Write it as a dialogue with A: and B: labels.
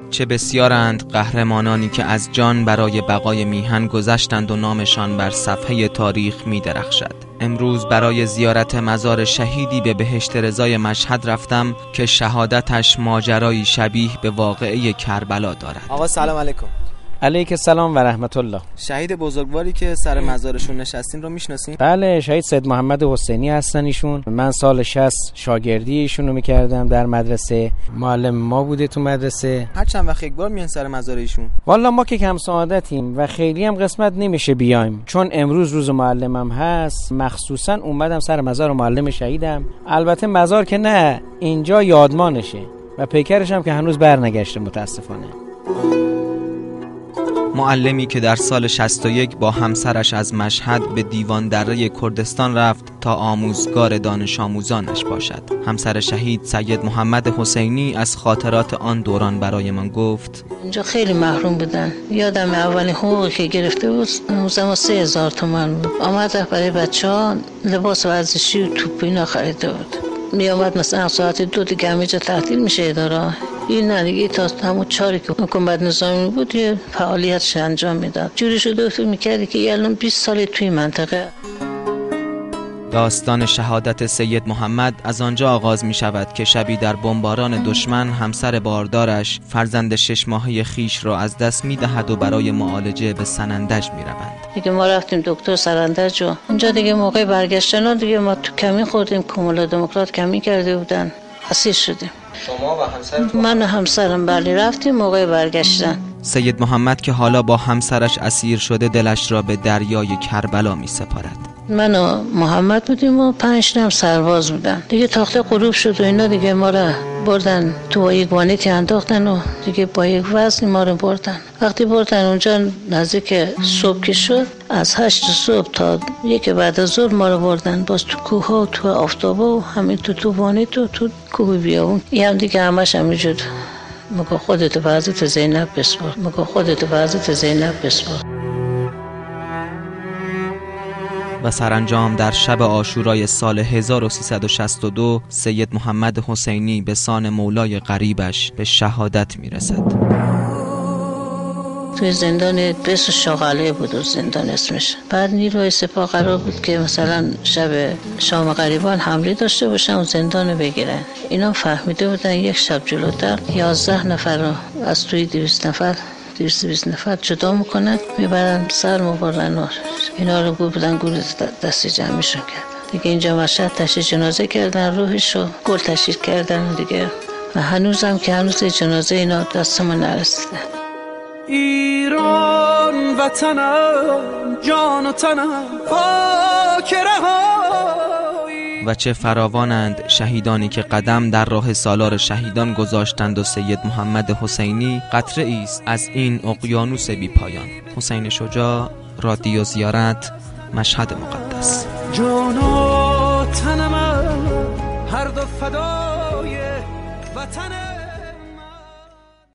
A: چه بسیارند قهرمانانی که از جان برای بقای میهن گذشتند و نامشان بر صفحه تاریخ می درخشد. امروز برای زیارت مزار شهیدی به بهشت رضای مشهد رفتم که شهادتش ماجرایی شبیه به واقعه کربلا دارد.
B: آقا سلام علیکم.
C: علیک السلام و رحمت الله.
B: شهید بزرگواری که سر مزارشون نشستین رو میشناسین؟
C: بله، شهید سید محمد حسینی هستن ایشون. من سال 60 شاگردی ایشون رو میکردم در مدرسه، معلم ما بوده تو مدرسه.
B: هر چند وقت یک بار میان سر مزار ایشون؟
C: والا ما که کم سعادتیم و خیلی هم قسمت نمیشه بیایم، چون امروز روز معلمم هست. مخصوصا اومدم سر مزار معلم شهیدم. البته مزار که نه، اینجا یادمانشه و پیکرش هم که هنوز برنگشته متاسفانه.
A: معلمی که در سال 61 با همسرش از مشهد به دیوان دره کردستان رفت تا آموزگار دانش آموزانش باشد. همسر شهید سید محمد حسینی از خاطرات آن دوران برای من گفت:
D: اینجا خیلی محروم بودن. یادم اولین حقوقی که گرفته بود اون زمان 3000 تومان بود. آمد برای بچه‌ها لباس ورزشی و توپ اینا خریده بود. می آمد مثلا ساعت 2 دیگه همه جا تعطیل میشه اداره. این ندیگه تا همون 4 که حکومت نظامی بود یه فعالیتش انجام میداد. جوری شده فکر میکردی که الان 20 سال توی منطقه.
A: داستان شهادت سید محمد از آنجا آغاز می شود که شبی در بمباران دشمن همسر باردارش فرزند 6 ماهه خیش را از دست می دهد و برای معالجه به سنندج می روند.
D: دیگه ما رفتیم دکتر سنندج و اونجا دیگه موقع برگشتن دیگه ما تو کمین خوردیم. کمولا دموکرات کمین کرده بودن، اسیر شدیم.
B: شما و همسرتون؟
D: من و همسرم بله رفتیم موقع برگشتن.
A: سید محمد که حالا با همسرش اسیر شده دلش را به دریای کربلا می سپارد.
D: من و محمد بودیم و 5 نفر سرباز بودن. دیگه تاخته غروب شد و اینا دیگه ما را بردن تو یک وانیتی انداختن و دیگه با یک وزن ما رو بردن. وقتی بردن اونجا نزدیک صبح که شد، از 8 صبح تا 1 بعد از ظهر ما رو بردن باز تو کوه ها و تو آفتابه و همین تو وانیت و تو کوه بیابون. این هم دیگه همش همینجور مگه خودت به حضرت زینب بسپار، مگه خودت به حضرت زینب بسپار.
A: و سرانجام در شب عاشورای سال 1362 سید محمد حسینی به سان مولای قریبش به شهادت میرسد.
D: توی زندان بس شاغله بود و زندان اسمش. بعد نیروی سپاه قرار بود که مثلا شب شام غریبان حمله داشته باشن و زندان رو بگیرن. اینا فهمیده بودن یک شب جلوتر 11 نفر رو از توی 200 نفر جدا میکنن، میبرن سر مبارن و اینا رو بودن گل دست جمعشون کردن. دیگه اینجا مشهد تشییع جنازه کردن، روحش رو گل تشییع کردن دیگه. و هنوزم که هنوز جنازه اینا دستمون نرسیده.
E: ایران وطنم، جان و تنم خاک رهایی.
A: و چه فراوانند شهیدانی که قدم در راه سالار شهیدان گذاشتند و سید محمد حسینی قطره است از این اقیانوس بی پایان. حسین شجاع، رادیو زیارت، مشهد مقدس.
E: جان و تنم هر دو فدای وطن